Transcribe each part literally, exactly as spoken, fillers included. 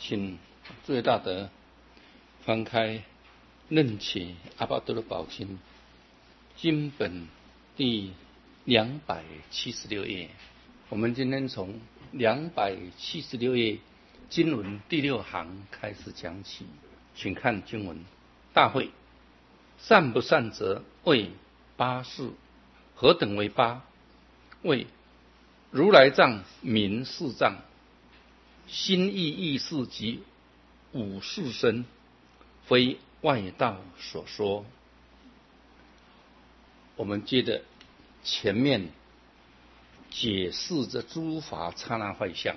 请最大德翻开任且阿巴多的宝经经本第两百七十六页。我们今天从两百七十六页经文第六行开始讲起，请看经文：大会，善不善则为八事。何等为八？为如来藏名四藏，心意意识及五事身，非外道所说。我们接着前面解释着诸法刹那坏相。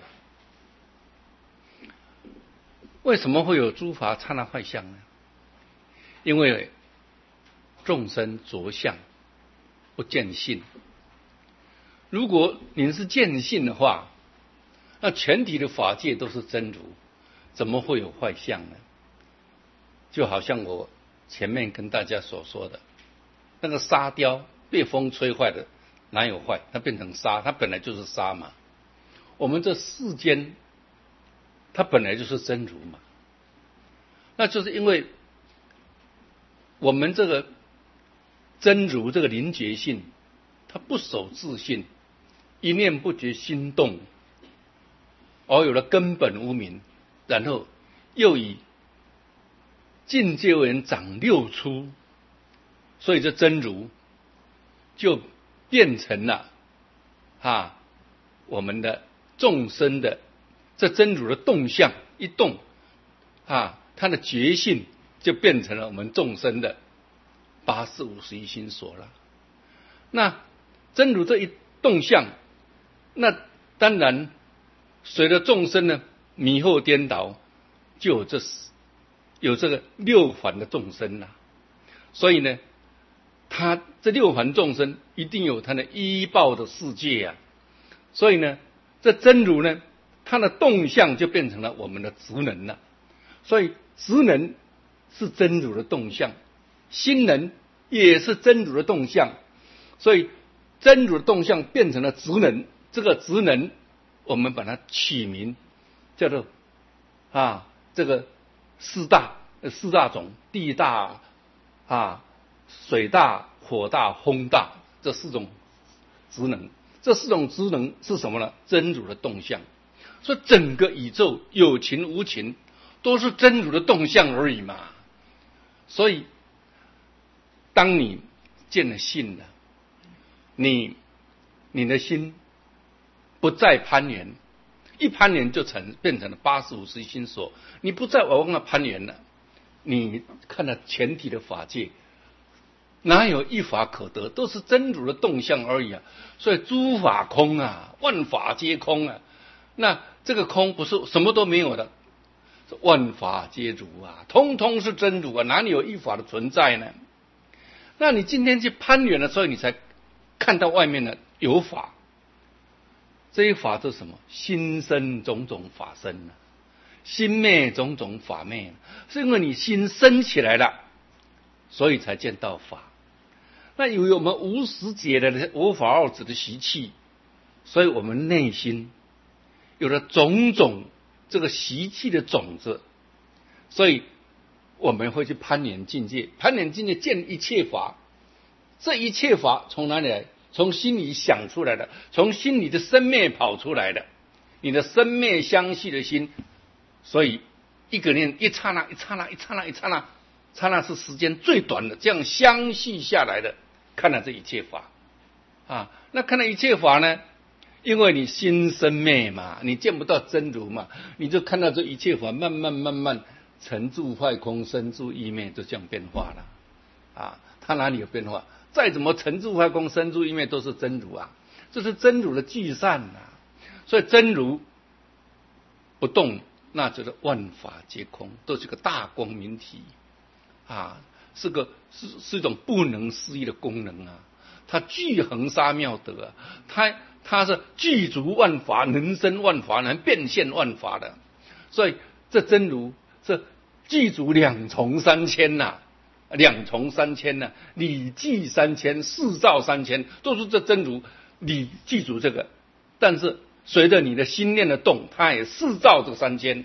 为什么会有诸法刹那坏相呢？因为众生着相不见性。如果您是见性的话，那全体的法界都是真如，怎么会有坏相呢？就好像我前面跟大家所说的，那个沙雕被风吹坏的，哪有坏？它变成沙，它本来就是沙嘛。我们这世间，它本来就是真如嘛。那就是因为我们这个真如这个灵觉性，它不守自性，一念不觉心动，而有了根本无明，然后又以境界为人长六出，所以这真如就变成了啊我们的众生的这真如的动向一动啊，它的觉性就变成了我们众生的八识五十一心所了。那真如这一动向，那当然随着众生的迷惑颠倒，就有这有这个六凡的众生啦。所以呢，他这六凡众生一定有他的依报的世界啊。所以呢，这真如呢，它的动向就变成了我们的职能了。所以职能是真如的动向，心能也是真如的动向，所以真如的动向变成了职能。这个职能我们把它取名叫做啊这个四大四大种，地大啊水大火大风大，这四种职能。这四种职能是什么呢？真如的动向。所以整个宇宙有情无情都是真如的动向而已嘛。所以当你见了性了，你你的心不再攀缘，一攀缘就成变成了八识五十一心所，你不再往那攀缘了。你看到全体的法界，哪有一法可得，都是真如的动向而已啊。所以诸法空啊，万法皆空啊。那这个空不是什么都没有的，万法皆如啊，通通是真如啊，哪里有一法的存在呢？那你今天去攀缘了，所以你才看到外面的有法。这些法是什么？心生种种法生啊，心灭种种法灭，是因为你心生起来了，所以才见到法。那由于我们无始劫的无法二执的习气，所以我们内心有了种种这个习气的种子，所以我们会去攀缘境界，攀缘境界见一切法。这一切法从哪里来？从心里想出来的，从心里的生灭跑出来的。你的生灭相续的心，所以一个念一刹那一刹那一刹那一刹那，刹那是时间最短的，这样相续下来的，看到这一切法啊。那看到一切法呢，因为你心生灭嘛，你见不到真如嘛，你就看到这一切法慢慢慢慢成住坏空生住异灭，就这样变化了啊。它哪里有变化？再怎么成住坏空生住异灭都是真如啊，这是真如的聚散啊。所以真如不动，那就是万法皆空，都是个大光明体啊，是个是是一种不能思议的功能啊。它具恒沙妙德啊，它它是具足万法，能生万法，能变现万法的。所以这真如是具足两重三千呐、啊。两重三千呢、啊，理记三千，四照三千，都是这真如。你记住这个，但是随着你的心念的动，它也四照这三千。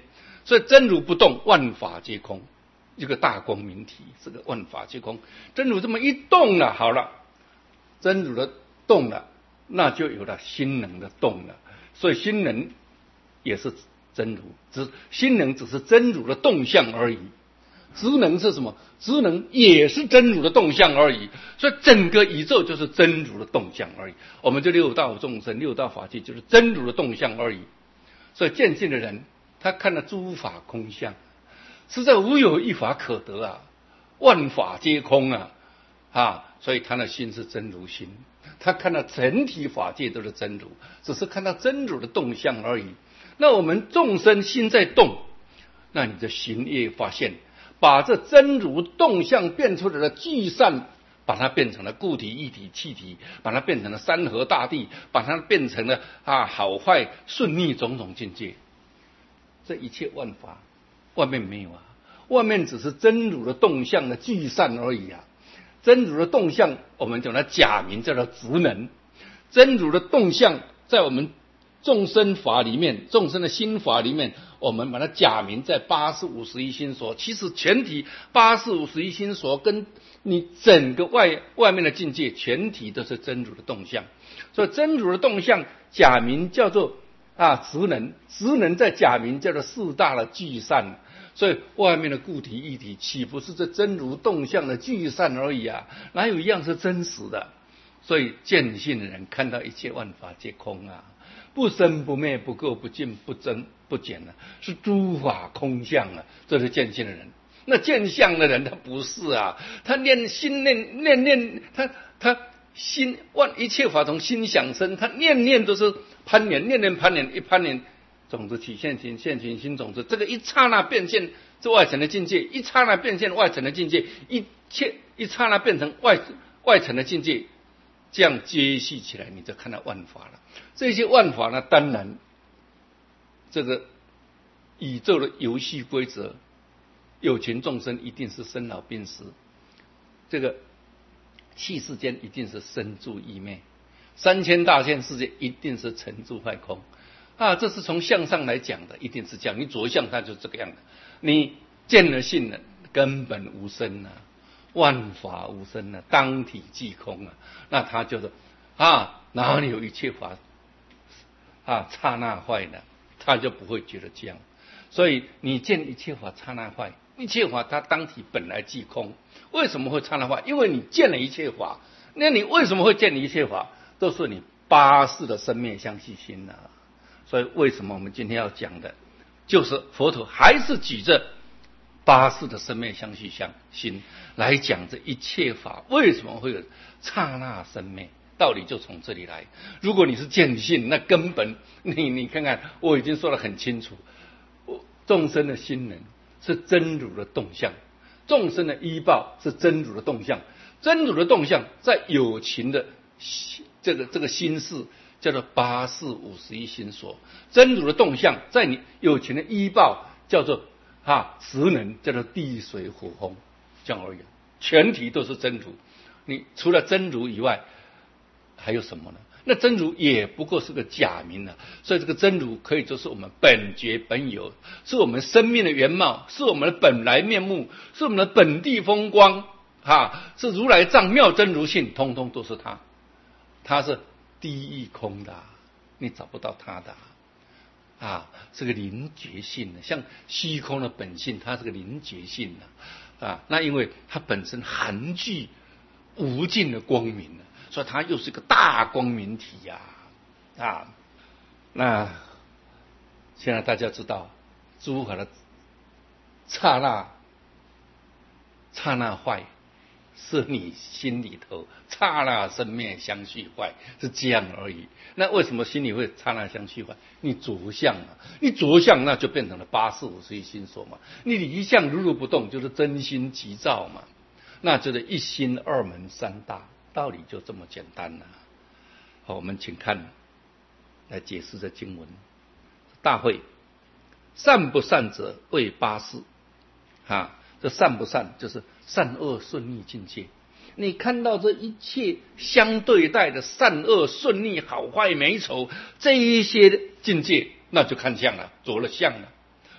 所以真如不动，万法皆空。这个大光明体，这个万法皆空，真如这么一动了，好了，真如的动了，那就有了心能的动了。所以心能也是真如，只心能只是真如的动向而已。职能是什么？职能也是真如的动向而已。所以整个宇宙就是真如的动向而已。我们这六道众生、六道法界就是真如的动向而已。所以见性的人，他看了诸法空相，实在无有一法可得啊，万法皆空啊，啊，所以他的心是真如心。他看到整体法界都是真如，只是看到真如的动向而已。那我们众生心在动，那你的行业发现，把这真如动向变出来的聚散，把它变成了固体、液体、气体，把它变成了山河大地，把它变成了啊好坏顺逆种种境界。这一切万法，外面没有啊，外面只是真如的动向的聚散而已啊。真如的动向，我们讲它假名叫做职能。真如的动向，在我们众生法里面，众生的心法里面，我们把它假名在八四五十一心所。其实全体八四五十一心所跟你整个外外面的境界，全体都是真如的动向。所以真如的动向，假名叫做啊职能，职能在假名叫做四大的聚散。所以外面的固体液体岂不是这真如动向的聚散而已啊？哪有一样是真实的？所以见性的人看到一切万法皆空啊，不生不灭，不垢不净，不增不减啊，是诸法空相啊，这是见性的人。那见相的人他不是啊，他念心念念念，他他心万一切法从心想生，他念念都是攀缘，念念攀缘，一攀缘。种子起现行，现行新种子，这个一刹那变现这外层的境界，一刹那变现外层的境界，一切一刹那变成外外层的境界，这样接续起来，你就看到万法了。这些万法呢，当然这个宇宙的游戏规则，有情众生一定是生老病死，这个气世间一定是生住异灭，三千大千世界一定是成住坏空。啊，这是从相上来讲的，一定是这样。你着相它就是这个样的，你见了性了，根本无生啊，万法无生啊，当体即空啊，那它就是啊，哪里有一切法啊刹那坏呢？他就不会觉得这样。所以你见一切法刹那坏，一切法它当体本来即空。为什么会刹那坏？因为你见了一切法。那你为什么会见一切法？都是你八识的生灭相续心啊。所以为什么我们今天要讲的，就是佛陀还是举着八识的生灭相续相心来讲这一切法为什么会有刹那生灭，道理就从这里来。如果你是见性，那根本你你看看，我已经说得很清楚，众生的心能是真如的动向，众生的依报是真如的动向，真如的动向在有情的这个这个心事叫做八四五十一心所，真如的动向在你有情的依报叫做啊职能，叫做地水火风，这样而已，全体都是真如。你除了真如以外还有什么呢？那真如也不过是个假名啊。所以这个真如可以说是我们本觉本有，是我们生命的原貌，是我们的本来面目，是我们的本地风光啊，是如来藏妙真如性，通通都是它。它是第一空的，你找不到它的啊，是个灵觉性的，像虚空的本性，它是个灵觉性的啊。那因为它本身含具无尽的光明，所以它又是个大光明体呀 啊, 啊。那现在大家知道，诸法的刹那刹那坏，是你心里头刹那生灭相续坏，是这样而已。那为什么心里会刹那相续坏？你着相啊，你着相那就变成了八四五十一心所嘛。你离相如如不动，就是真心即照嘛，那就是一心二门三大，道理就这么简单了、啊。好，我们请看来解释这经文。大会善不善者为八识啊，这善不善就是善恶顺逆境界。你看到这一切相对待的善恶顺逆好坏美丑这一些境界，那就看相了，着了相了。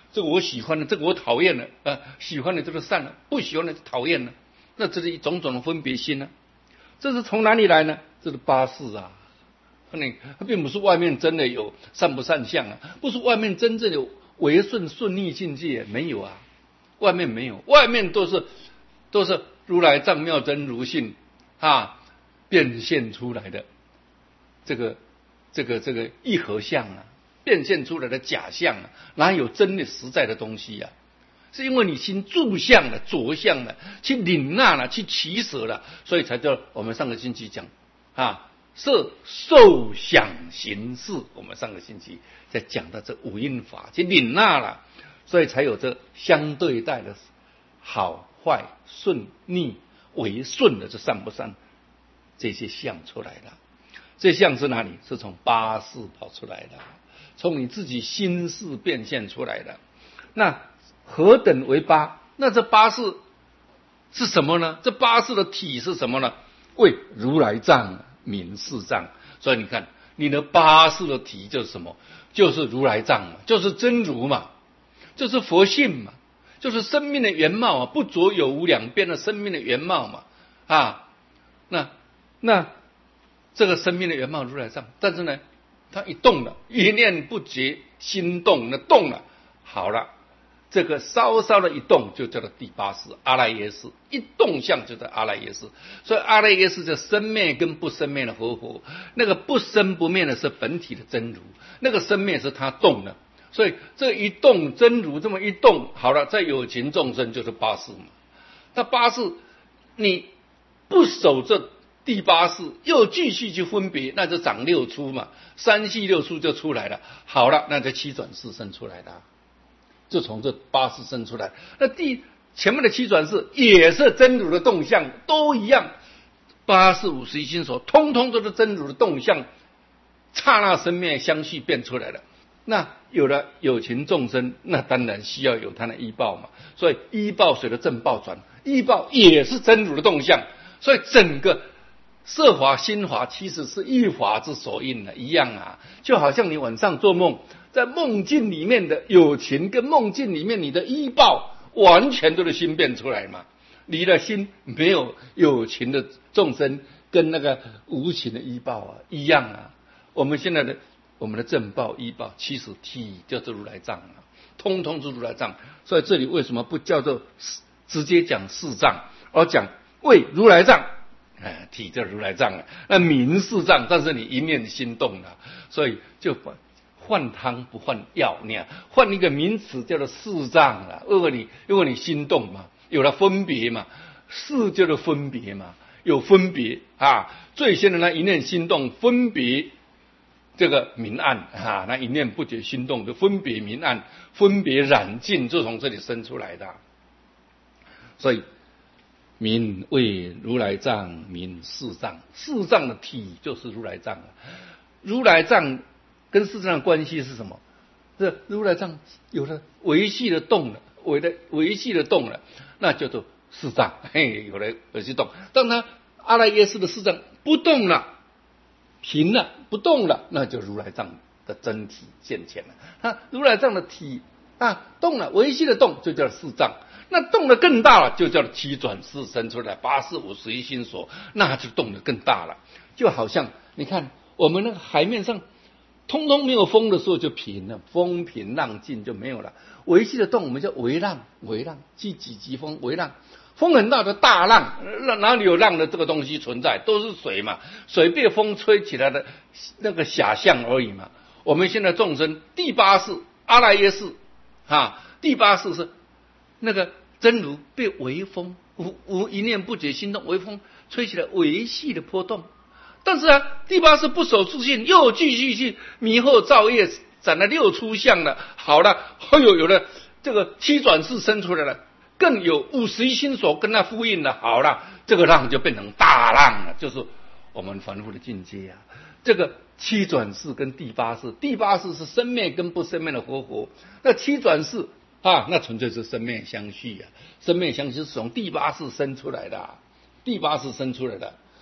这个我喜欢的，这个我讨厌的，啊，喜欢的就是善了，不喜欢的就讨厌了。那这是一种种的分别心呢、啊。这是从哪里来呢？这是八识啊。你并不是外面真的有善不善相啊，不是外面真正有唯顺顺逆境界，没有啊，外面没有，外面都是都是如来藏妙真如性啊变现出来的这个这个这个一合相啊，变现出来的假象啊，哪有真的实在的东西啊？是因为你心住相了、着相了、去领纳了、去取舍了，所以才叫我们上个星期讲啊。色受想行识，我们上个星期在讲到这五因法去领纳了，所以才有这相对待的好坏顺逆为顺的这善不善这些相出来了。这相是哪里？是从八识跑出来的，从你自己心识变现出来的。那何等为八？那这八识是什么呢？这八识的体是什么呢？为如来藏名四藏。所以你看，你的八识的体就是什么？就是如来藏嘛，就是真如嘛，就是佛性嘛，就是生命的原貌啊，不着有无两边的生命的原貌嘛啊。那那这个生命的原貌如来藏，但是呢，它一动了，一念不绝，心动，那动了，好了。这个稍稍的一动就叫做第八识阿赖耶识，一动相就在阿赖耶识。所以阿赖耶识这生灭跟不生灭的合合，那个不生不灭的是本体的真如，那个生灭是它动的。所以这一动真如这么一动，好了，在有情众生就是八识嘛。那八识你不守这第八识，又继续去分别，那就长六出嘛，三系六出就出来了。好了，那就七转四生出来了。就从这八识生出来，那第前面的七转世也是真如的动向，都一样。八识五十一心所，通通都是真如的动向，刹那生灭相续变出来了。那有了有情众生，那当然需要有他的依报嘛。所以依报随着正报转，依报也是真如的动向。所以整个色法心法其实是一法之所应的，一样啊。就好像你晚上做梦，在梦境里面的有情跟梦境里面你的依报完全都是心变出来嘛。你的心没有有情的众生跟那个无情的依报啊一样啊。我们现在的我们的正报依报其实体就是如来藏啊，通通是如来藏。所以这里为什么不叫做直接讲四藏，而讲为如来藏？哎，体叫如来藏啊，那名四藏，但是你一念心动了，所以就换汤不换药，你换一个名词叫做四藏了。因为你因为你心动嘛，有了分别嘛，四叫做分别嘛，有分别啊。最先的那一念心动，分别这个明暗啊，那一念不觉心动就分别明暗，分别染净，就从这里生出来的。所以名为如来藏，名四藏。四藏的体就是如来藏啊。如来藏跟四藏的关系是什么？这如来藏有了维系的动了，维的维系的动了，那叫做四藏。嘿，有了维系动。当他阿赖耶识的四藏不动了，平了，不动了，那就如来藏的真体现前了。他如来藏的体啊动了，维系的动就叫四藏。那动得更大了，就叫七转世生出来，八识五十一心所，那就动得更大了。就好像你看我们那个海面上通通没有风的时候就平了，风平浪静就没有了。维系的动我们叫微浪，微浪即几级风，微浪，风很大的大浪，哪里有浪的这个东西存在？都是水嘛，水被风吹起来的那个遐象而已嘛。我们现在众生第八识阿赖耶识啊，第八识是那个真如被微风无无一念不觉心动，微风吹起来微细的波动。但是啊，第八识不守自性，又继续去迷惑造业，展了六出相了。好了，哎呦，有了这个七转世生出来了，更有五十一心所跟它呼应了。好了，这个浪就变成大浪了，就是我们凡夫的境界啊。这个七转世跟第八识，第八识是生灭跟不生灭的合合，那七转世啊，那纯粹是生灭相续啊，生灭相续是从第八识生出来的、啊，第八识生出来的。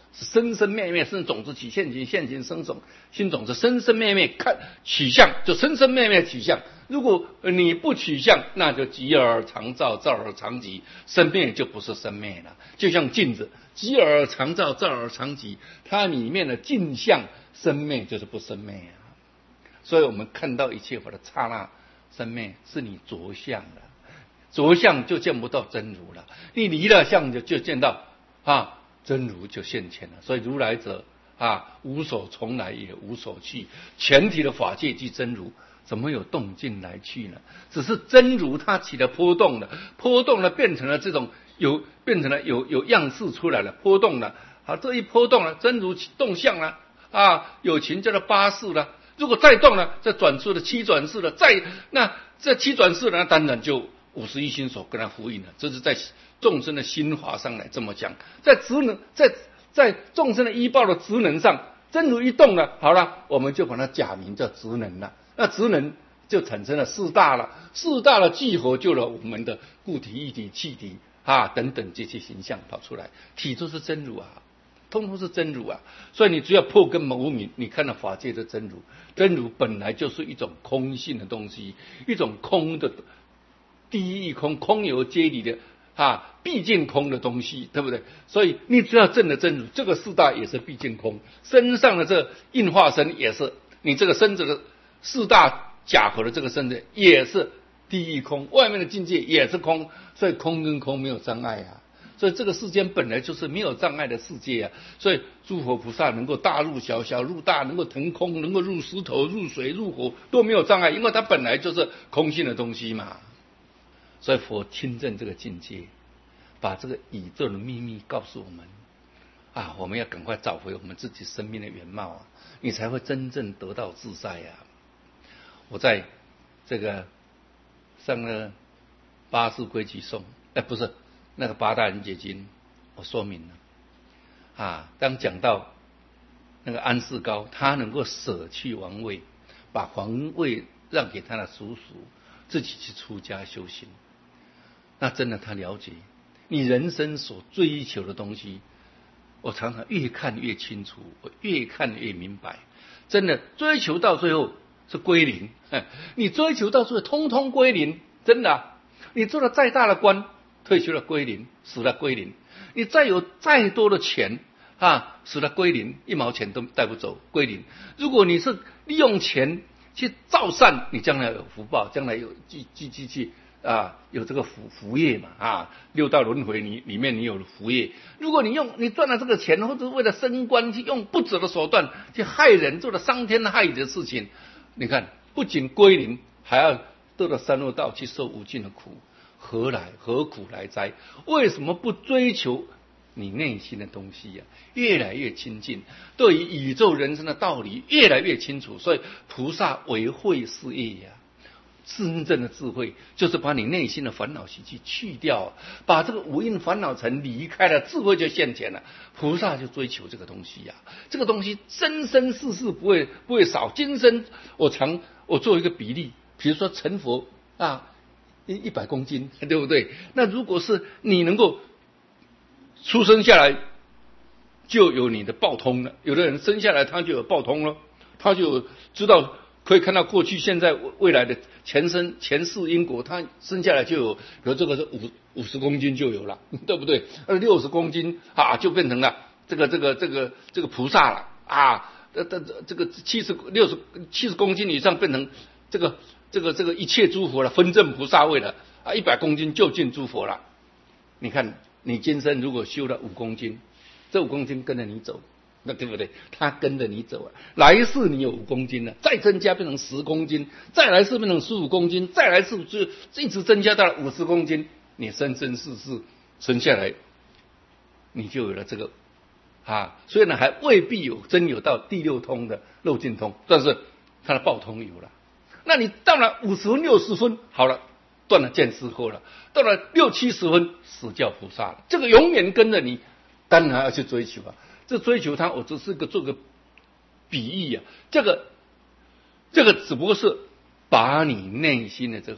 是生生灭灭，生种子起现行，现行生种，新种子生生灭灭，看取向就生生灭灭取向。如果你不取向，那就极而常照，照而常极，生灭就不是生灭了。就像镜子，极而常照，照而常极，它里面的镜像生灭就是不生灭啊。所以我们看到一切法的刹那生灭，是你着相了，着相就见不到真如了。你离了相就就见到啊真如就现前了。所以如来者啊，无所从来也无所去，全体的法界即真如，怎么有动静来去呢？只是真如它起了波动了，波动了变成了这种有变成了有有样式出来了，波动了。好，这一波动了，真如动相了啊，有情叫做八识了。如果再动了，再转出了七转世了，再那这七转世了，那当然就五十一心所跟它呼应了。这是在众生的心法上来这么讲，在职能，在在众生的依报的职能上，真如一动了，好了，我们就把它假名叫职能了。那职能就产生了四大了，四大的聚合就了我们的固体、液体、气体啊等等这些形象跑出来，体就是真如啊。通通是真如啊，所以你只要破根无明，你看到法界的真如，真如本来就是一种空性的东西，一种空的第一义空，空有皆离的啊，毕竟空的东西，对不对？所以你只要证的真如，这个四大也是毕竟空，身上的这应化身也是，你这个身子的四大假合的这个身子也是第一空，外面的境界也是空，所以空跟空没有障碍啊。所以这个世间本来就是没有障碍的世界啊，所以诸佛菩萨能够大入小，小入大，能够腾空，能够入石头、入水、入火都没有障碍，因为它本来就是空性的东西嘛。所以佛亲证这个境界，把这个宇宙的秘密告诉我们啊，我们要赶快找回我们自己生命的原貌啊，你才会真正得到自在啊。我在这个上了八识归矩颂，哎，不是。那个八大人解经，我说明了啊。当讲到那个安世高，他能够舍去王位，把皇位让给他的叔叔，自己去出家修行，那真的他了解你人生所追求的东西。我常常越看越清楚，我越看越明白。真的追求到最后是归零，你追求到最后通通归零，真的、啊。你做了再大的官，退休了归零，死了归零。你再有再多的钱啊，死了归零，一毛钱都带不走，归零。如果你是利用钱去造善，你将来有福报，将来有继继继续啊，有这个福福业嘛啊，六道轮回你里面你有福业。如果你用你赚了这个钱，或者为了升官去用不择的手段去害人，做了伤天害理的事情，你看不仅归零，还要堕到三恶道去受无尽的苦。何来何苦来哉？为什么不追求你内心的东西呀、啊？越来越亲近，对于宇宙人生的道理越来越清楚。所以菩萨为慧事业呀、啊，真正的智慧就是把你内心的烦恼习气去掉，把这个五蕴烦恼尘离开了，智慧就现前了。菩萨就追求这个东西呀、啊，这个东西生生世世不会不会少。今生我常我做一个比例，比如说成佛啊。一一百公斤，对不对？那如果是你能够出生下来就有你的报通了，有的人生下来他就有报通了，他就知道可以看到过去、现在、未来的前生前世因果，他生下来就有，比如这个是五五十公斤就有了，对不对？呃，六十公斤啊，就变成了这个这个这个这个菩萨了啊，这这这个七十六十七十公斤以上变成这个。这个这个一切诸佛了，分证菩萨位了啊，一百公斤就近诸佛了。你看，你今生如果修了五公斤，这五公斤跟着你走，那对不对？他跟着你走啊。来世你有五公斤了，再增加变成十公斤，再来世变成十五公斤，再来世就一直增加到了五十公斤。你生生世世生下来，你就有了这个啊。虽然还未必有真有到第六通的漏尽通，但是他的报通有了。那你到了五十分、六十分，好了，断了见思惑了；到了六七十分，死教菩萨了。这个永远跟着你，当然要去追求啊。这追求它，我只是个做个比喻啊。这个这个只不过是把你内心的这个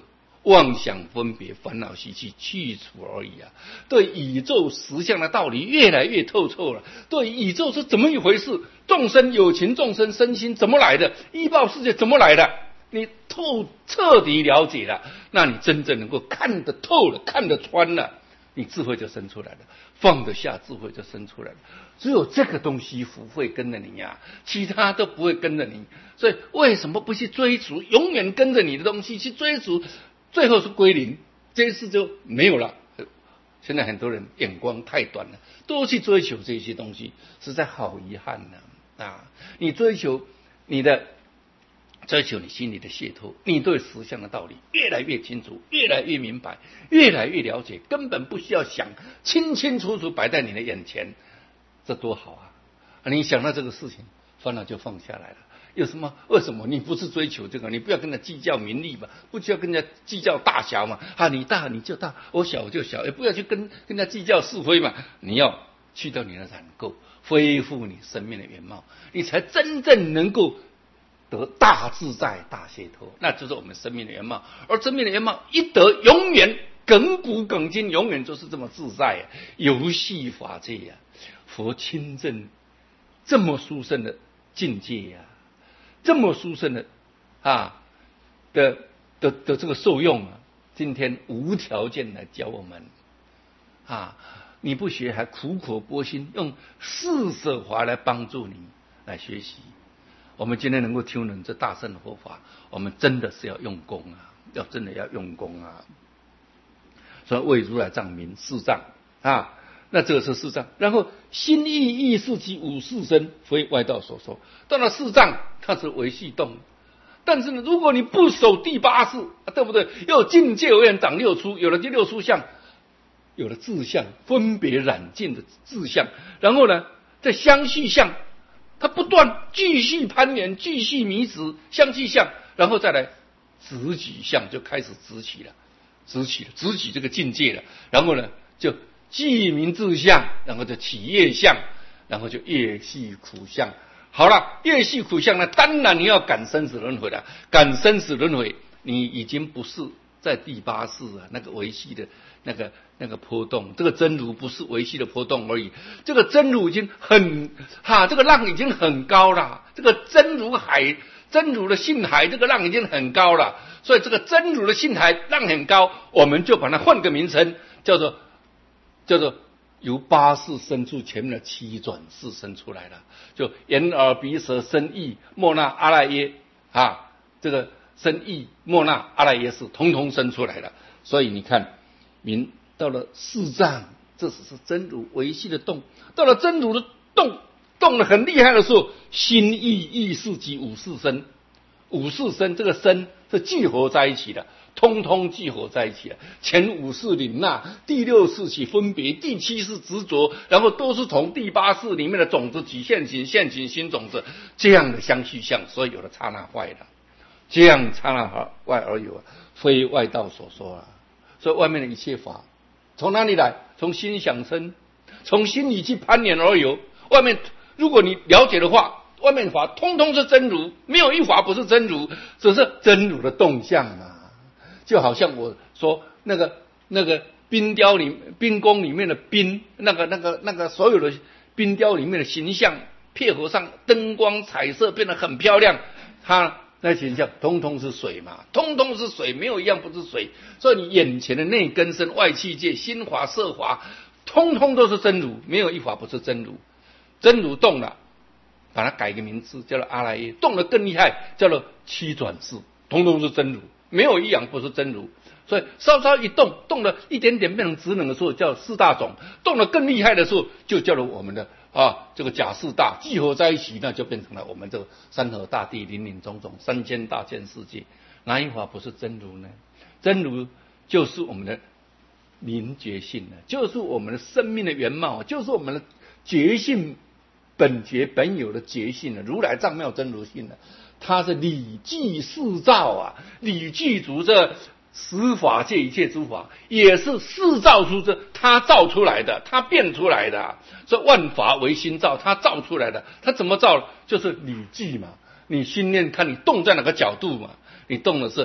妄想分别烦恼习气去除而已啊。对宇宙实相的道理越来越透彻了，对宇宙是怎么一回事，众生有情众生身心怎么来的，依报世界怎么来的，你透彻底了解了，那你真正能够看得透了，看得穿了，你智慧就生出来了，放得下智慧就生出来了。只有这个东西福会跟着你呀、啊，其他都不会跟着你。所以为什么不去追逐永远跟着你的东西，去追逐最后是归零，这一次就没有了。现在很多人眼光太短了，都去追求这些东西，实在好遗憾呢、啊。啊，你追求你的追求你心里的解脱，你对实相的道理越来越清楚，越来越明白，越来越了解，根本不需要想，清清楚楚摆在你的眼前，这多好啊！你想到这个事情，烦恼就放下来了。有什么？为什么你不是追求这个？你不要跟他计较名利嘛，不需要跟人家计较大小嘛。啊，你大你就大，我小我就小，也不要去跟跟人家计较是非嘛。你要去掉你的染垢，恢复你生命的原貌，你才真正能够得大自在、大解脱，那就是我们生命的原貌。而生命的原貌一得，永远亘古亘今，永远就是这么自在、啊、游戏法界呀、啊，佛亲证这么殊胜的境界呀、啊。这么殊胜的啊的的的这个受用啊，今天无条件来教我们啊，你不学还苦口婆心用四舍法来帮助你来学习。我们今天能够听闻这大乘的佛法，我们真的是要用功啊，要真的要用功啊。所以为如来藏名四藏啊。那这个是四藏，然后心意意识及五识身，非外道所说。到了四藏，它是维系动。但是呢，如果你不守第八识，对不对？又境界为人长六出，有了第六出相，有了自相，分别染尽的自相，然后呢，在相续相，它不断继续攀缘，继续迷执相续相，然后再来执取相，就开始执取了，执取了，执取这个境界了，然后呢，就既名自相，然后就起业相，然后就业系苦相。好了，业系苦相呢，当然你要感生死轮回了。感生死轮回，你已经不是在第八识啊，那个维系的那个那个波动，这个真如不是维系的波动而已。这个真如已经很哈，这个浪已经很高了。这个真如海，真如的性海，这个浪已经很高了。所以这个真如的性海浪很高，我们就把它换个名称，叫做。叫做由八识生出前面的七转识生出来了，就眼耳鼻舌身意莫那阿赖耶啊，这个身意莫那阿赖耶识统统生出来了。所以你看，明到了四藏，这只是真如维系的动，到了真如的动动得很厉害的时候，心意意识及五识身，五识身这个身是聚合在一起的。通通聚合在一起了，前五识领纳，第六识起分别，第七识执着，然后都是从第八识里面的种子起现行，现行新种子这样的相续相，所以有了刹那坏了，这样刹那外而有，非外道所说啊。所以外面的一切法从哪里来？从心想生，从心里去攀缘而有。外面如果你了解的话，外面法通通是真如，没有一法不是真如，只是真如的动向啊。就好像我说那个那个冰雕里冰宫里面的冰，那个那个那个所有的冰雕里面的形象，配合上灯光彩色变得很漂亮，它那形象通通是水嘛，通通是水，没有一样不是水。所以你眼前的内根身外气界心法色法，通通都是真如，没有一法不是真如。真如动了，把它改个名字叫做阿赖耶，动得更厉害，叫做七转识，通通是真如。没有一样不是真如，所以稍稍一动，动了一点点变成职能的时候，叫四大种；动了更厉害的时候，就叫做我们的啊这个假四大聚合在一起，那就变成了我们这个山河大地、林林总总、三千大千世界。哪一法不是真如呢？真如就是我们的明觉性呢，就是我们的生命的原貌，就是我们的觉性本觉本有的觉性呢，如来藏妙真如性呢。它是理具四照啊，理具足这十法界一切诸法，也是四造出这它造出来的，它变出来的、啊。这万法唯心造，它造出来的，它怎么造？就是理具嘛。你心念看你动在哪个角度嘛？你动的是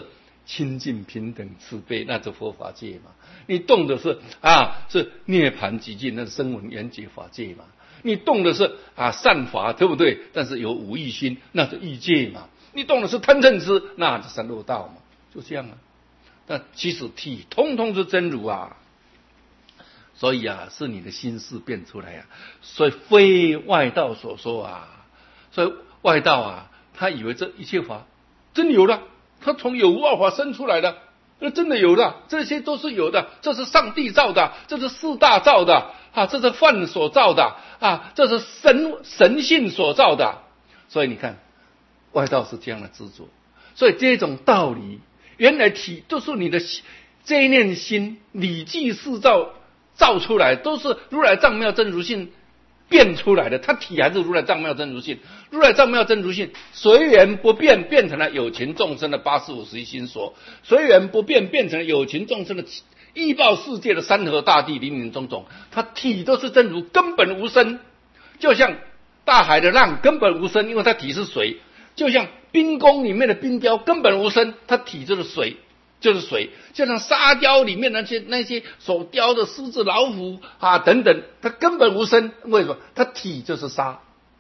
清净平等慈悲，那是佛法界嘛。你动的是啊是涅槃寂静，那是声闻缘觉法界嘛。你动的是啊善法，对不对？但是有无欲心，那是欲界嘛。你动的是贪嗔痴，那是三恶道嘛，就这样啊。但其实体通通是真如啊，所以啊是你的心事变出来啊，所以非外道所说啊。所以外道啊，他以为这一切法真有了，他从有无二法生出来的，那真的有的，这些都是有的，这是上帝造的，这是四大造的啊，这是梵所造的啊，这是神神性所造的。所以你看，外道是这样的执着，所以这种道理，原来体都是你的这一念心理记四造造出来，都是如来藏妙真如性变出来的，它体还是如来藏妙真如性，如来藏妙真如性随缘不变，变成了有情众生的八四五十一心所，随缘不变，变成了有情众生的依报世界的山河大地林林总总，它体都是真如，根本无生。就像大海的浪根本无生，因为它体是水；就像冰宫里面的冰雕根本无生，它体就是水。就是水，就像沙雕里面那些那些所雕的狮子、老虎啊等等，它根本无生。为什么？它体就是沙。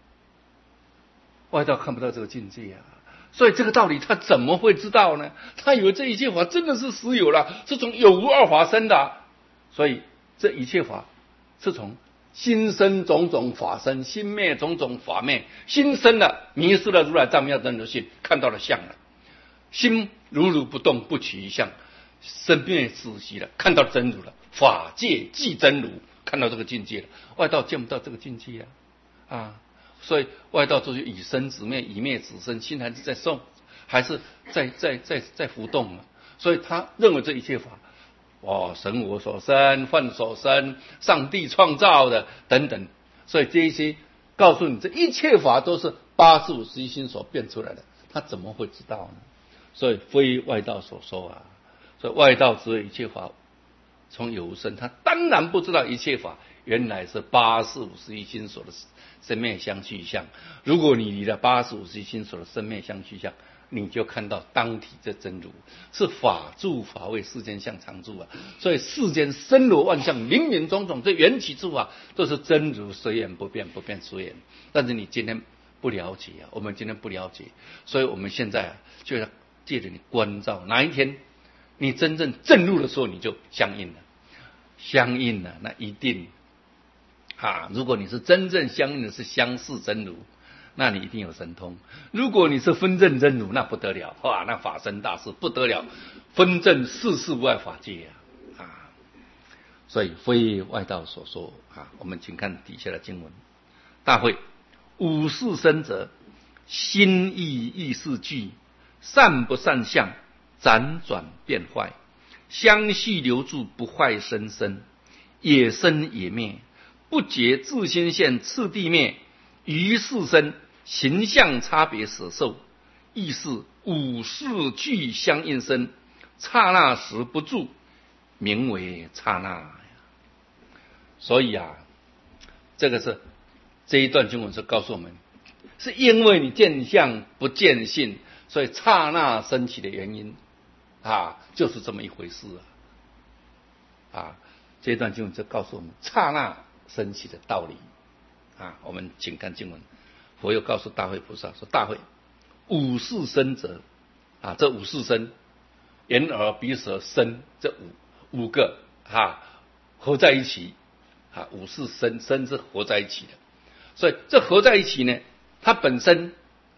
外道看不到这个境界啊，所以这个道理他怎么会知道呢？他以为这一切法真的是实有了，是从有无二法生的，所以这一切法是从心生种种法生，心灭种种法灭，心生了，迷失了如来藏妙真如性，看到了相了。心如如不动，不取一相，生灭止息了，看到真如了，法界即真如，看到这个境界了。外道见不到这个境界啊，啊，所以外道就是以生止灭，以灭止生，心还是在动，还是在在在在浮动嘛。所以他认为这一切法，哇，神我所生，梵所生，上帝创造的等等，所以这一些告诉你，这一切法都是八十五十一心所变出来的，他怎么会知道呢？所以非外道所说啊，所以外道只有一切法从有无生，他当然不知道一切法原来是八十五十一心所的生灭相续相。如果你离了八十五十一心所的生灭相续相，你就看到当体这真如是法住法位世间相常住啊。所以世间森罗万象林林总总，这缘起之法都是真如随缘不变，不变随缘。但是你今天不了解啊，我们今天不了解，所以我们现在啊就要借着你关照，哪一天你真正证入的时候，你就相应了，相应了，那一定啊！如果你是真正相应的是相似真如，那你一定有神通；如果你是分证真如，那不得了，哇，那法身大事不得了，分证世事无碍法界啊！啊，所以非外道所说啊。我们请看底下的经文：大会五事生者，心意意识具。善不善相，辗转变坏，相续留住，不坏生生，也生也灭，不觉自心现，次第灭，于是生形象差别舍受，亦是五事俱相应生，刹那时不住，名为刹那。所以啊，这个是这一段经文是告诉我们，是因为你见相不见性，所以刹那升起的原因啊，就是这么一回事啊！啊，这一段经文就告诉我们刹那升起的道理啊。我们请看经文，佛又告诉大慧菩萨说：“大慧，五事生者啊，这五事生，眼耳鼻舌身这五五个啊合在一起啊，五事生生是合在一起的，所以这合在一起呢，它本身。”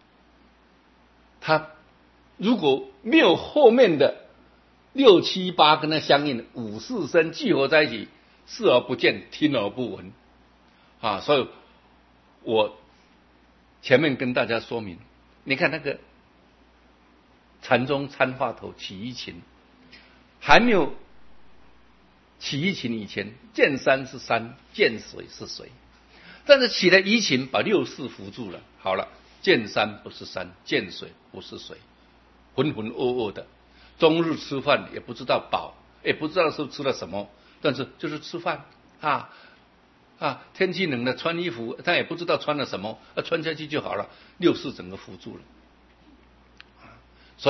它如果没有后面的六七八跟它相应的五四声聚合在一起，视而不见，听而不闻啊！所以我前面跟大家说明，你看那个禅宗参话头起一情，还没有起一情以前，见山是山，见水是水，但是起了一情，把六事扶住了。好了。见山不是山，见水不是水，浑浑噩噩的，终日吃饭也不知道饱，也不知道是吃了什么，但是就是吃饭啊啊！天气冷了穿衣服，他也不知道穿了什么，啊，穿下去就好了，六事整个扶住了。所以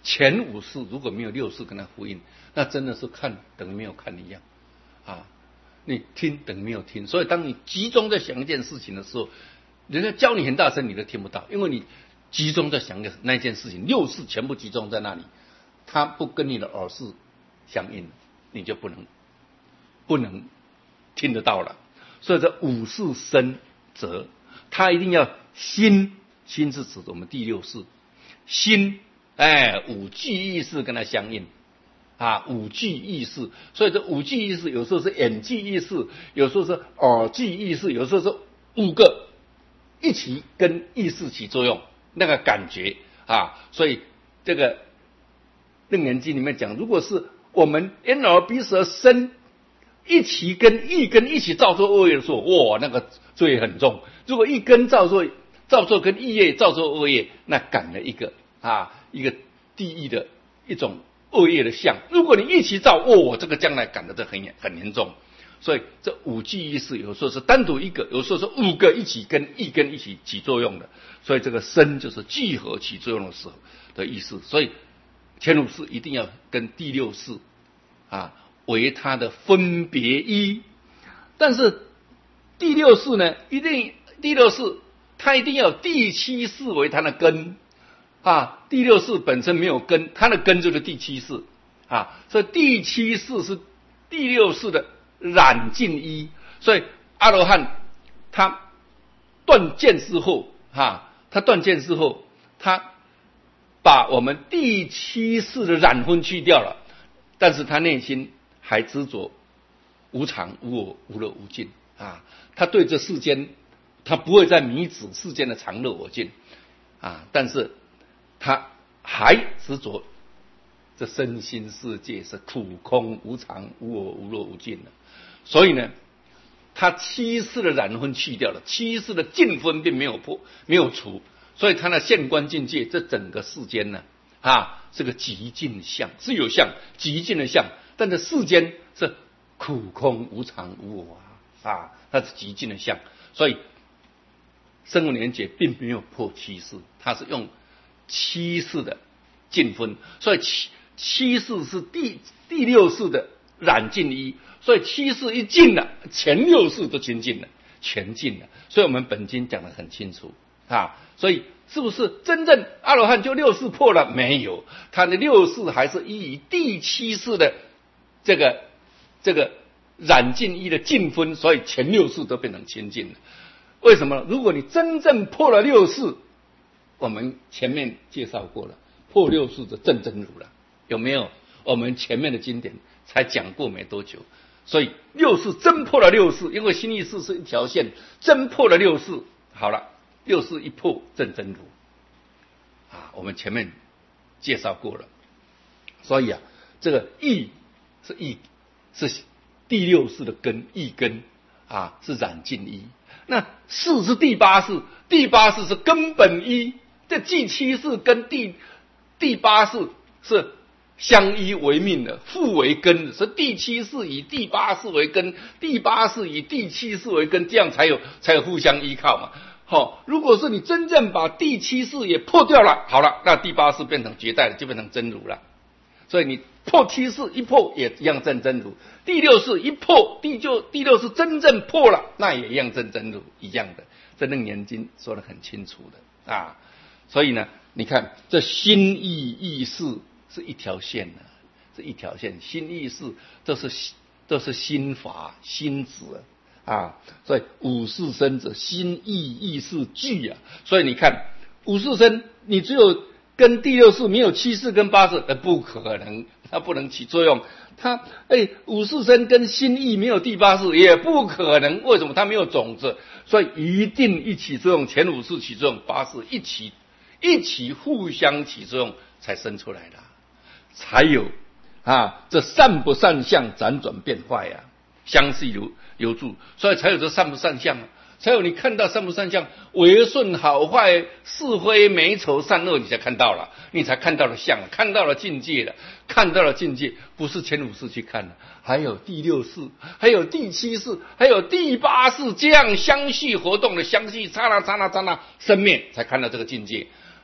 前五世如果没有六世跟它呼应，那真的是看等于没有看一样啊！你听等于没有听。所以当你集中在想一件事情的时候，人家教你很大声，你都听不到，因为你集中在想的那件事情，六世全部集中在那里，它不跟你的耳识相应，你就不能不能听得到了。所以这五世生则，它一定要心，心是指我们第六世心。哎，五具意识跟它相应啊，五具意识，所以这五具意识有时候是眼具意识，有时候是耳具意识，有时候是五个一起跟意识起作用，那个感觉啊，所以这个《楞严经》里面讲，如果是我们眼耳鼻舌身一起跟一根一起造作恶业的时候，哇，那个罪很重。如果一根造作造作跟意业造作恶业，那感了一个啊。一个地狱的一种恶业的相，如果你一起造，哦，我这个将来感的这很严很严重。所以这五具意识有时候是单独一个，有时候是五个一起跟一根一起起作用的。所以这个身就是聚合起作用的时候的意思。所以前五识一定要跟第六识啊为它的分别一，但是第六识呢，一定第六识它一定要有第七识为它的根。啊，第六识本身没有根，它的根就是第七识啊，所以第七识是第六识的染净一。所以阿罗汉他断见之后，哈、啊，他断见之后，他把我们第七识的染分去掉了，但是他内心还执着无常、无我、无乐、无尽啊，他对这世间，他不会再迷指世间的常乐我净啊，但是他还执着这身心世界是苦空无常无我无乐无尽的，所以呢，他七识的染分去掉了，七识的净分并没有破没有除，所以他的现观境界，这整个世间呢啊是个极尽相，是有相极尽的相，但这世间是苦空无常无我啊啊，它是极尽的相，所以声闻缘觉并没有破七识，它是用七识的净分，所以七七识是第第六识的染净一，所以七识一净了，前六识都清净了，全净了。所以我们本经讲得很清楚啊，所以是不是真正阿罗汉就六识破了？没有，他的六识还是依于第七识的这个这个染净一的净分，所以前六识都变成清净了。为什么？如果你真正破了六识，我们前面介绍过了，破六识的正真如了，有没有？我们前面的经典才讲过没多久，所以六识真破了六识，因为心意识是一条线，真破了六识，好了，六识一破正真如啊，我们前面介绍过了，所以啊，这个意是意是第六识的根，意根啊是染净一，那识是第八识，第八识是根本一。这第七识跟第第八识是相依为命的，互为根的，是第七识以第八识为根，第八识以第七识为根，这样才有才有互相依靠嘛。好、哦，如果是你真正把第七识也破掉了，好了，那第八识变成绝代了，就变成真如了。所以你破七识一破也一样正真如，第六识一破，第就第六识真正破了，那也一样正真如，一样的。这楞严经说得很清楚的啊。所以呢，你看这心意意识是一条线的、啊，是一条线，心意识都是都是心法心子啊。所以五识生者心意意识聚啊。所以你看五识生，你只有跟第六识没有七识跟八识，呃，不可能，它不能起作用。它哎，五识生跟心意没有第八识也不可能，为什么？它没有种子，所以一定一起作用，前五识起作用，八识一起。一起互相起作用才生出来的，才有啊这善不善相辗转变坏呀、啊，相续流流注，所以才有这善不善相啊，才有你看到善不善相，为顺好坏是非美丑善恶，你才看到了，你才看到了相，看到了境界了，看到了境界，不是前五识去看的，还有第六识，还有第七识，还有第八识，这样相续活动的相续刹那刹那刹那生灭，才看到这个境界。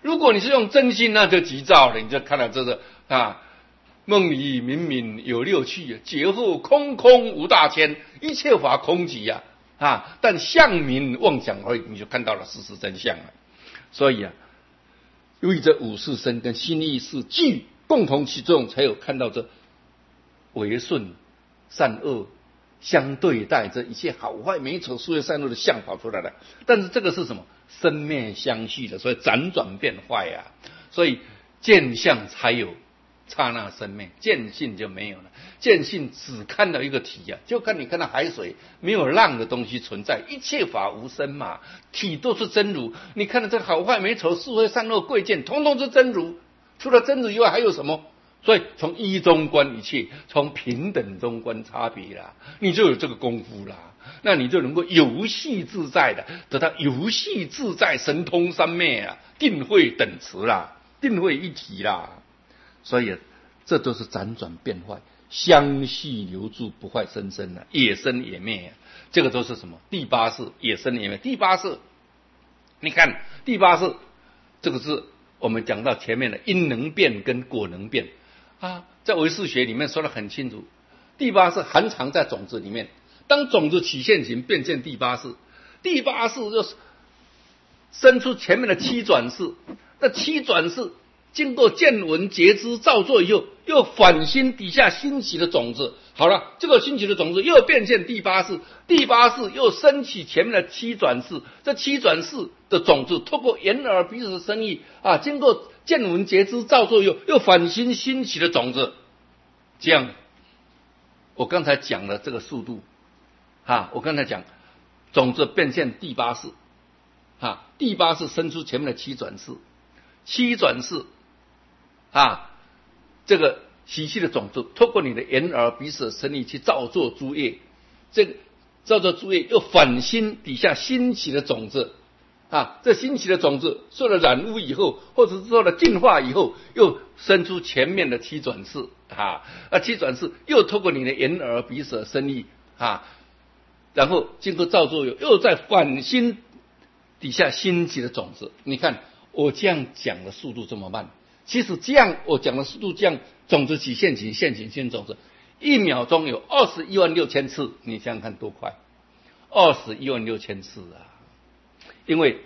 如果你是用真心，那就急躁了，你就看到这个啊，梦里明明有六趣，劫后空空无大千，一切法空寂呀啊，啊！但相名妄想而已，你就看到了事实真相了。所以啊，由于这五识身跟心意识具共同起作用，才有看到这为顺善恶相对待，这一切好坏美丑是非善恶的相跑出来了。但是这个是什么？生灭相续的，所以辗转变坏啊。所以见相才有刹那生灭，见性就没有了。见性只看到一个体啊，就看你看到海水，没有浪的东西存在，一切法无生嘛，体都是真如。你看到这个好坏美丑是非善恶贵贱，统统是真如。除了真如以外还有什么？所以从一中观一切，从平等中观差别啦，你就有这个功夫啦，那你就能够游戏自在的得到游戏自在神通三昧啊，定慧等持啦，定慧一体啦。所以这都是辗转变坏，相续留住不坏生生啊，也生也灭啊。这个都是什么？第八识也生也灭。第八识，你看第八识，这个是我们讲到前面的因能变跟果能变啊，在唯识学里面说得很清楚，第八识含藏在种子里面，当种子起现行，变现第八识。第八识就是生出前面的七转识，那七转识经过见闻觉知造作以后，又反心底下兴起的种子。好了，这个兴起的种子又变现第八识，第八识又升起前面的七转识，这七转识的种子透过眼耳鼻舌身意啊，经过见闻觉知造作以后，又反心兴起的种子。这样，我刚才讲了这个速度啊，我刚才讲种子变现第八识啊，第八识生出前面的七转识，七转识啊，这个习气的种子透过你的眼耳鼻舌身意去造作诸业，这个造作诸业又反心底下兴起的种子啊，这兴起的种子受了染污以后，或者是受了净化以后，又生出前面的七转识啊，啊七转识又透过你的眼耳鼻舌身意啊，然后经过造作又又在反心底下兴起的种子。你看我这样讲的速度这么慢，其实这样我讲的速度，这样种子起现行，现行现种子，一秒钟有二十一万六千次，你想想看多快，二十一万六千次啊！因为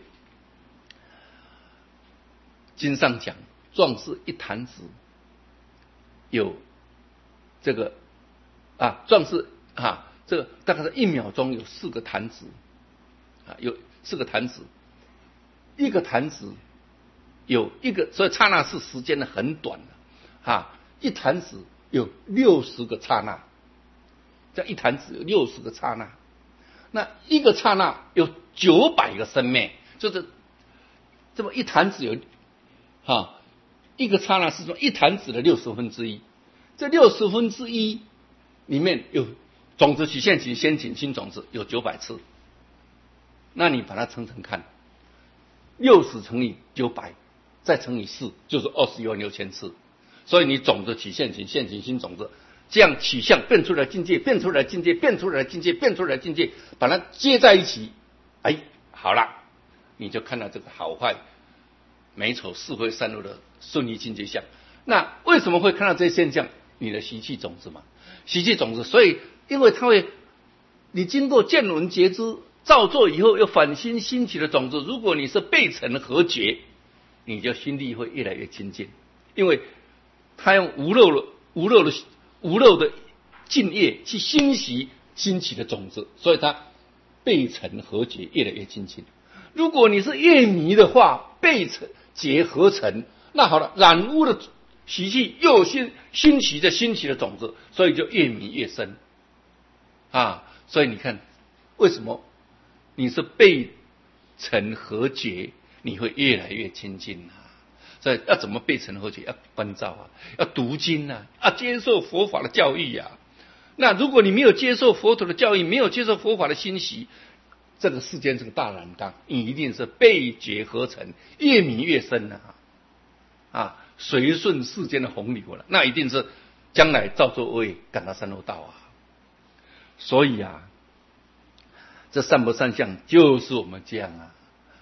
经上讲，壮士一弹指有这个啊，壮士啊，这个大概是一秒钟有四个弹指啊，有四个弹指，一个弹指有一个，所以刹那是时间的很短的啊，一弹指有六十个刹那，这一弹指有六十个刹那，那一个刹那有九百个生灭，就是这么一弹指有啊，一个刹那是说一弹指的六十分之一，这六十分之一里面有种子起现行先行新种子有九百次，那你把它乘乘看，六十乘以九百再乘以四就是二十一万六千次，所以你种子起现行现行新种子，这样取向变出来境界，变出来境界，变出来境界，变出来境界，把它接在一起，哎，好了，你就看到这个好坏美丑是非善恶的顺利境界相。那为什么会看到这些现象？你的习气种子嘛，习气种子，所以因为它会，你经过见闻觉知造作以后，又反心兴起的种子，如果你是背尘合觉，你就心力会越来越清净，因为他用无漏的无漏的无漏的净业去欣习兴起的种子，所以它背尘合觉越来越清净。如果你是越迷的话，背尘结合尘，那好了，染污的习气又兴兴起的兴起的种子，所以就越迷越深啊。所以你看，为什么你是背尘合觉，你会越来越清净啊？所以要怎么背尘合觉？要关照啊，要读经啊，要接受佛法的教育啊。那如果你没有接受佛陀的教育，没有接受佛法的欣习，这个世间这个大染缸，你一定是背觉合尘，越迷越深啊！啊，随顺世间的洪流了，那一定是将来造作恶业，赶到三恶道啊！所以啊，这善不善相就是我们这样啊，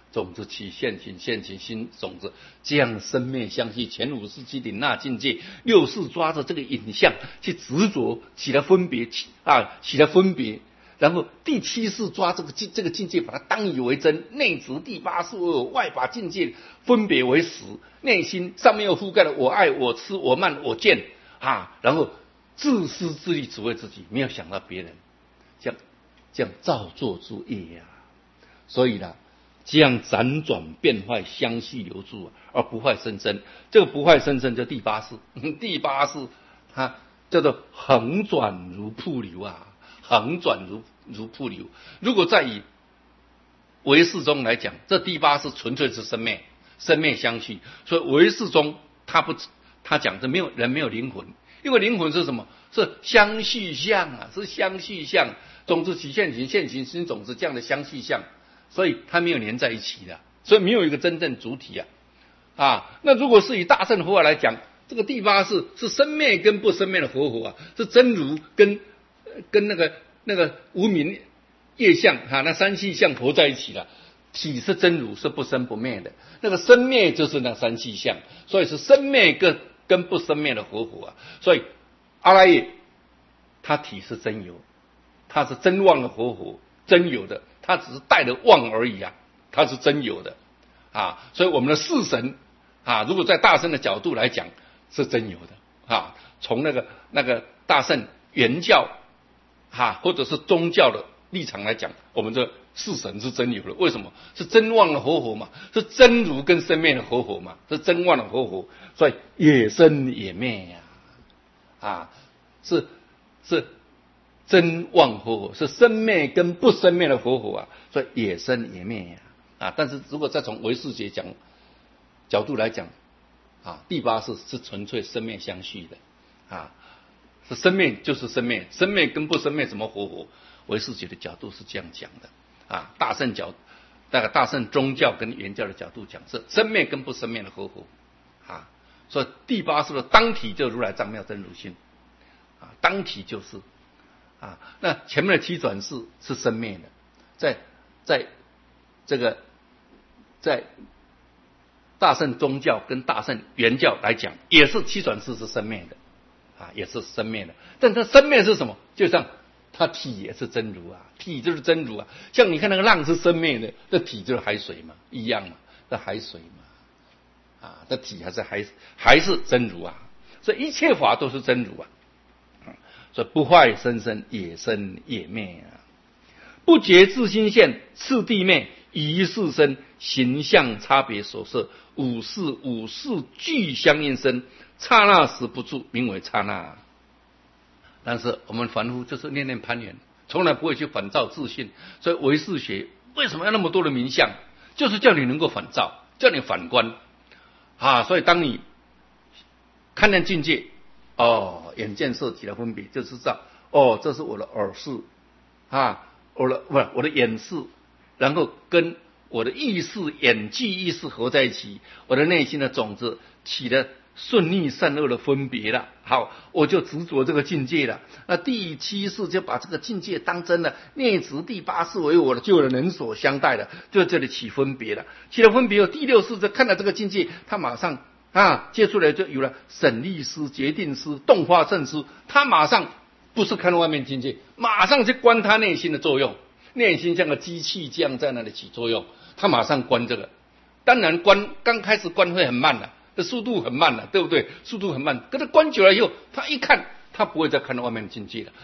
种子起现行，现行心种子，这样生灭相续，前五世纪领纳境界，六世抓着这个影像去执着，起来分别啊，起来分别，然后第七世抓这个境这个境界，把它当以为真，内执第八世外把境界分别为实，内心上面又覆盖了我爱我痴我慢我见啊，然后自私自利，只为自己，没有想到别人，这样这样造作之业呀、啊，所以呢。这样辗转变坏，相续留住、啊，而不坏生生。这个不坏生生叫第八世，第八世它叫做横转如瀑流啊，横转如如瀑流。如果再以唯识中来讲，这第八世纯粹是生灭，生灭相续。所以唯识中他不他讲这没有人没有灵魂，因为灵魂是什么？是相续相啊，是相续相，种子起现行，现行心种子这样的相续相。所以它没有连在一起的，所以没有一个真正主体啊啊！那如果是以大乘佛法来讲，这个第八世是生灭跟不生灭的活佛啊，是真如跟跟那个那个无明业相哈、啊，那三细相合在一起了。体是真如，是不生不灭的，那个生灭就是那三细相，所以是生灭跟跟不生灭的活佛啊。所以阿赖耶他体是真有，他是真妄的活佛，真有的。他只是带着妄而已啊，他是真有的啊，所以我们的四神啊，如果在大乘的角度来讲是真有的啊，从那个那个大乘原教啊，或者是宗教的立场来讲，我们这四神是真有的。为什么？是真妄的活佛嘛，是真如跟生灭的活佛嘛，是真妄的活佛，所以也生也灭呀、啊，啊，是是。真妄活佛是生灭跟不生灭的活佛啊，所以也生也灭呀 啊, 啊。但是如果再从唯识学讲角度来讲啊，第八世是纯粹生灭相续的啊，是生灭就是生灭，生灭跟不生灭怎么活佛？唯识学的角度是这样讲的啊。大乘角那个大乘宗教跟原教的角度讲是生灭跟不生灭的活佛啊，所以第八世的当体就是如来藏妙真如心啊，当体就是。啊，那前面的七转世是生灭的，在在这个在大乘宗教跟大乘原教来讲，也是七转世是生灭的，啊，也是生灭的。但它生灭是什么？就像它体也是真如啊，体就是真如啊。像你看那个浪是生灭的，这体就是海水嘛，一样嘛，这海水嘛，啊，这体还是还还是真如啊。所以一切法都是真如啊。所以不坏生生，也生也灭啊！不觉自心现，次第灭，一世生，形象差别所摄，五世五世俱相应生，刹那时不住，名为刹那。但是我们凡夫就是念念攀缘，从来不会去反照自信。所以唯识学为什么要那么多的名相？就是叫你能够反照，叫你反观啊！所以当你看见境界。哦，眼见色起了分别，就知道哦，这是我的耳识啊，我的不是我的眼识，然后跟我的意识、眼际意识合在一起，我的内心的种子起了顺逆善恶的分别了。好，我就执着这个境界了。那第七世就把这个境界当真了，内执第八世为我的，就有人所相待了，就这里起分别了。起了分别后，第六世就看到这个境界，他马上。啊，接出来就有了审利师、决定师、动化正师，他马上不是看外面境界，马上去观他内心的作用，内心像个机器这样在那里起作用，他马上观这个。当然观刚开始观会很慢的，这速度很慢的，对不对？速度很慢，可是观久了以后，他一看，他不会再看到外面的境界了。